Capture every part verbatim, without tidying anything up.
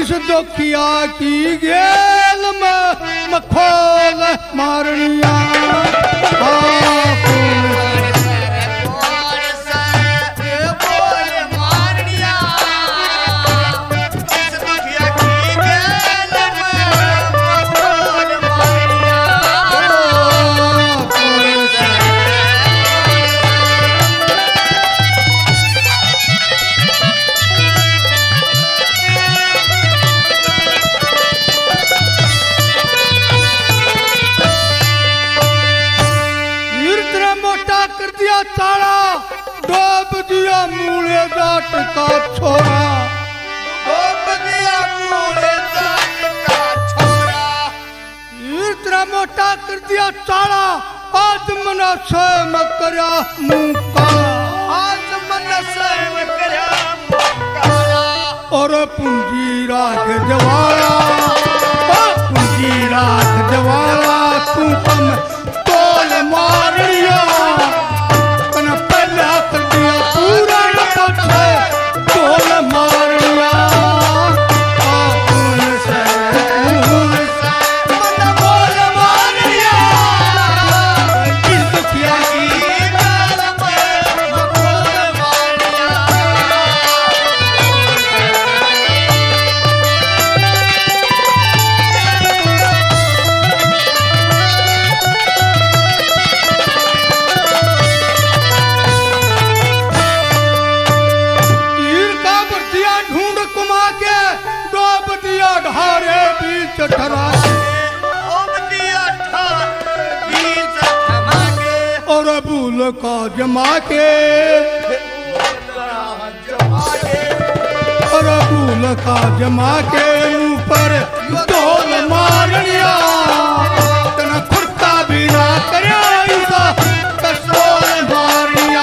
इस दुखिया की गेल में मखोल मारनिया ताला डोब दिया मूले जाट का छोरा डोब दिया मूले जाट का छोरा इतना मोटा कर दिया ताला आज मना स्वयं करया मुका आज मना स्वयं करया मुका और पूंजी राख जवाला पूंजी राख जवाला तू कम तोल मारिया और भूल का जमा के और भूल का जमा के ऊपर ढोल मारनिया तना खुरता भी ना करया ऐसा कसोल मारनिया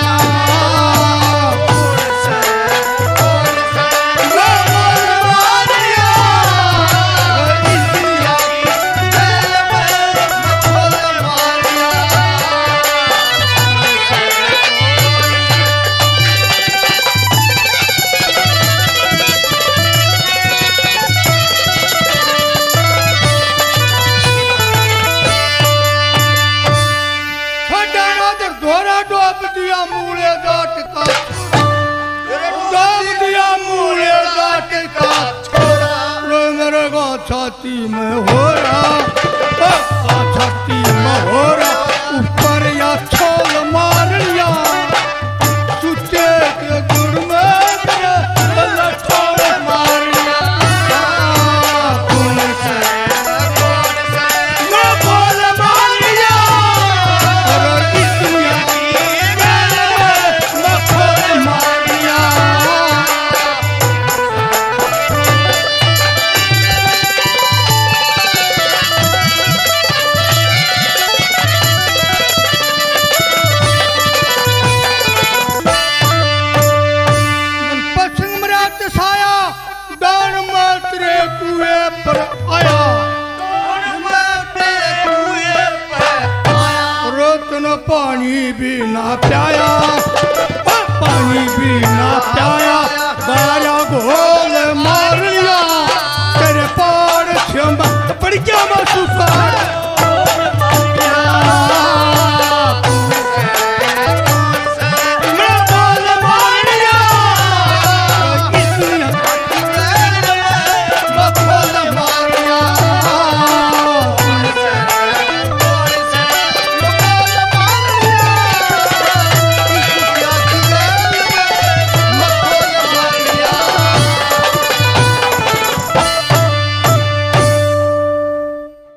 छाती में हो रहा छाती में हो रहा ऊपर या छोल मार लिया सुचे के गुड़ में छोल मार लिया बोल मार लिया और इस दुनिया में छोल मार लिया पानी भी ना प्याया पानी भी ना प्याया बाया घोल मार लिया तेरे पार पड़ गया मैं